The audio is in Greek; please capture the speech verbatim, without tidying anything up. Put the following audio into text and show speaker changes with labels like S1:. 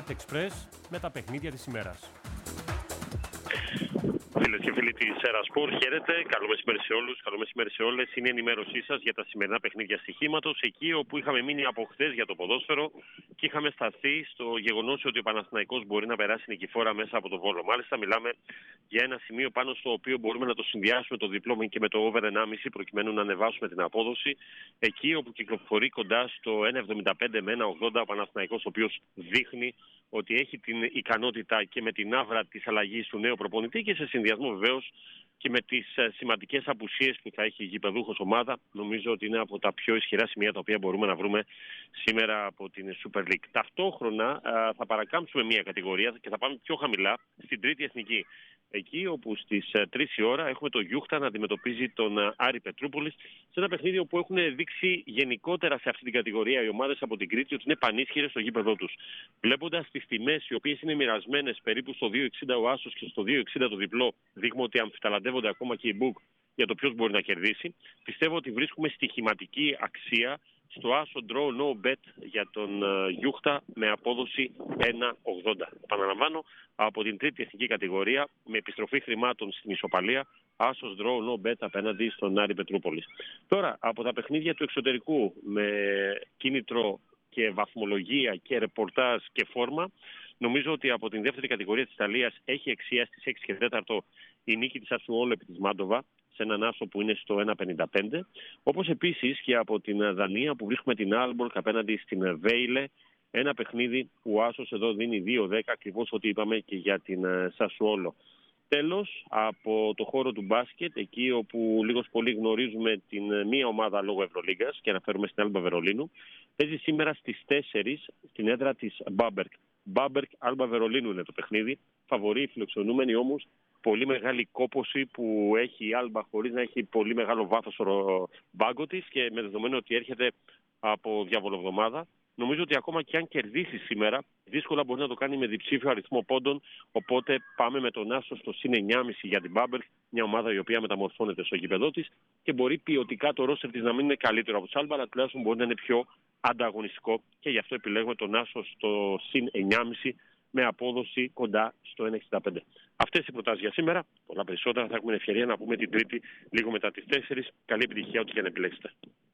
S1: Sport Express με τα παιχνίδια της ημέρας.
S2: Φίλες και φίλοι της Ερασπορ, χαίρετε. Καλό μεσημέρι σε όλους, καλό μεσημέρι σε όλες. Είναι η ενημέρωσή σας για τα σημερινά παιχνίδια στοιχήματος. Εκεί όπου είχαμε μείνει από χθες για το ποδόσφαιρο και είχαμε σταθεί στο γεγονός ότι ο Παναθηναϊκός μπορεί να περάσει νικηφόρα μέσα από το Βόλο. Μάλιστα, μιλάμε για ένα σημείο πάνω στο οποίο μπορούμε να το συνδυάσουμε το διπλό και με το over ενάμιση προκειμένου να ανεβάσουμε την απόδοση. Εκεί όπου κυκλοφορεί κοντά στο ένα εβδομήντα πέντε με ένα ογδόντα ο Παναθηναϊκός, ο οποίος δείχνει ότι έχει την ικανότητα και με την άβρα της αλλαγής του νέου προπονητή και σε συνδυασμό βεβαίως και με τις σημαντικές απουσίες που θα έχει η γηπεδούχος ομάδα, νομίζω ότι είναι από τα πιο ισχυρά σημεία τα οποία μπορούμε να βρούμε σήμερα από την Super League. Ταυτόχρονα θα παρακάμψουμε μια κατηγορία και θα πάμε πιο χαμηλά στην τρίτη εθνική. Εκεί όπου στις τρεις η ώρα έχουμε το Γιούχτα να αντιμετωπίζει τον Άρη Πετρούπολης σε ένα παιχνίδι όπου έχουν δείξει γενικότερα σε αυτή την κατηγορία οι ομάδες από την Κρήτη ότι είναι πανίσχυρες στο γήπεδό τους. Βλέποντας τις τιμές οι οποίες είναι μοιρασμένες περίπου στο δύο εξήντα ο Άσος και στο δύο εξήντα το διπλό, δείχνουμε ότι αμφιταλαντεύονται ακόμα και οι Book για το ποιος μπορεί να κερδίσει. Πιστεύω ότι βρίσκουμε στοιχηματική αξία στο Άσο Draw No Bet για τον Γιούχτα με απόδοση ένα ογδόντα. Επαναλαμβάνω, από την τρίτη εθνική κατηγορία με επιστροφή χρημάτων στην ισοπαλία, Άσος Draw No Bet απέναντι στον Άρη Πετρούπολης. Τώρα, από τα παιχνίδια του εξωτερικού με κίνητρο και βαθμολογία και ρεπορτάζ και φόρμα, νομίζω ότι από την δεύτερη κατηγορία της Ιταλίας έχει αξία στις έξι και τέσσερα η νίκη της Ασουόλο επί της Μάντοβα σε έναν άσο που είναι στο ένα πενήντα πέντε. Όπως επίσης και από την Δανία που βρίσκουμε την Άλμπορκ απέναντι στην Βέιλε. Ένα παιχνίδι που ο άσος εδώ δίνει δύο δέκα, ακριβώς ό,τι είπαμε και για την Σασουόλο. Τέλος, από το χώρο του μπάσκετ, εκεί όπου λίγος πολύ γνωρίζουμε την μία ομάδα λόγω Ευρωλίγκας και αναφέρουμε στην Άλμπα Βερολίνου, παίζει σήμερα στις τέσσερις στην έδρα της Μπάμπερκ. Μπάμπερκ Άλμπα Βερολίνου είναι το παιχνίδι. Φαβορεί, φιλοξενούμενοι όμως. Πολύ μεγάλη κόπωση που έχει η Άλμπα χωρίς να έχει πολύ μεγάλο βάθος ο μπάγκο της και με δεδομένο ότι έρχεται από διαβολοβδομάδα. Νομίζω ότι ακόμα και αν κερδίσει σήμερα, δύσκολα μπορεί να το κάνει με διψήφιο αριθμό πόντων. Οπότε πάμε με τον Άσο στο συν εννιά κόμμα πέντε για την Μπάμπερκ, μια ομάδα η οποία μεταμορφώνεται στο γήπεδό της και μπορεί ποιοτικά το ρόστερ της να μην είναι καλύτερο από τους Άλμπα, αλλά τουλάχιστον μπορεί να είναι πιο ανταγωνιστικό και γι' αυτό επιλέγουμε τον Άσο στο συν εννιά κόμμα πέντε με απόδοση κοντά στο ένα εξήντα πέντε. Αυτές οι προτάσεις για σήμερα. Πολλά περισσότερα θα έχουμε ευκαιρία να πούμε την Τρίτη λίγο μετά τις τέσσερις. Καλή επιτυχία ό,τι και να επιλέξετε.